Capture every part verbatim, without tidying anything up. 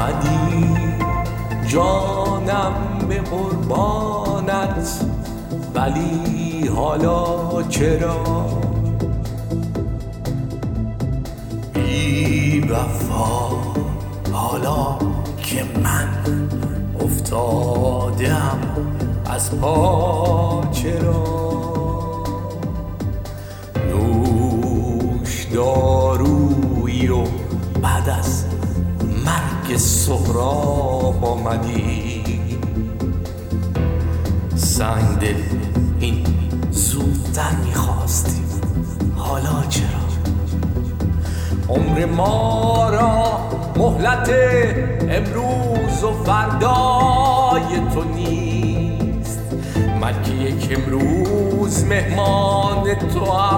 آمدی جانم به قربانت، ولی حالا چرا بی وفا؟ حالا که من افتادم از پا چرا؟ نوش دارویی و بعد از مرگ سهراب آمدی. سنگ دل این زودتر میخواستی، حالا چرا؟ عمر ما را مهلت امروز و فردای تو نیست، من که یک امروز مهمان تو هم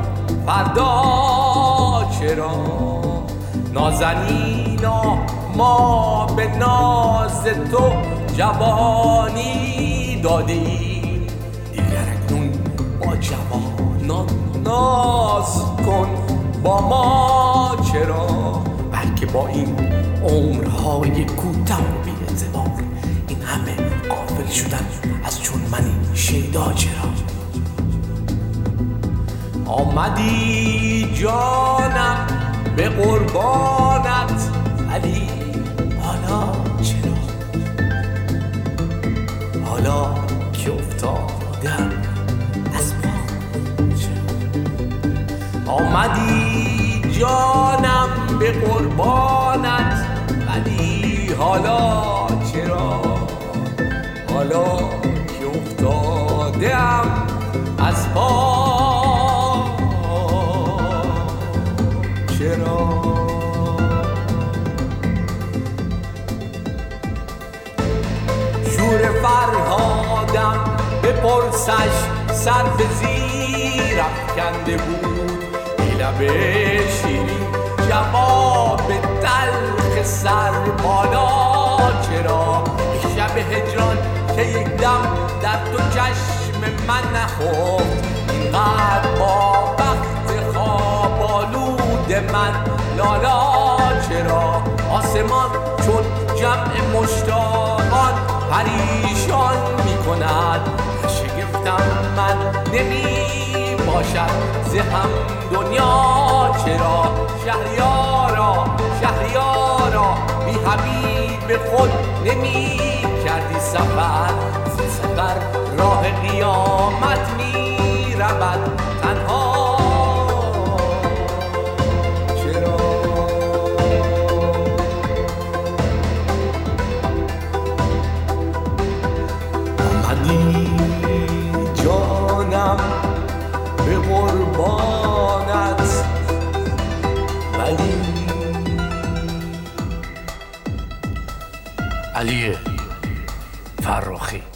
فردا چرا؟ نازنینا ما به ناز تو جوانی دادیم، دیگر اکنون با جوانان ناز کن با ما چرا؟ بلکه با این عمرهای کوتاه و بی‌اعتبار این همه غافل شدن از چون منی شیدا چرا؟ آمدی جانم به قربانت، ولی حالا چرا؟ حالا که افتادم از پا چرا؟ آمدی جانم به قربانت، ولی حالا چرا؟ حالا که افتادم از پا چرا؟ شور فرهادم به پرسش سر به زیر افکنده بود، لب شیرین جواب تلخ سر بالا چرا؟ شب هجران که یک دم در تو چشم من نخفت، اینقدر با بخت خواب آلود من لالا چرا؟ آسمان چون جمع مشتاقان پریشان می کند، شگفتم من نمی باشد ز هم دنیا چرا؟ شهریارا شهریارا بی حبیب خود نمی کردی سفر، سفر راه قیامت می رود تنها چرا؟ آمدی جانم به قربانت، ولی علی فرخی.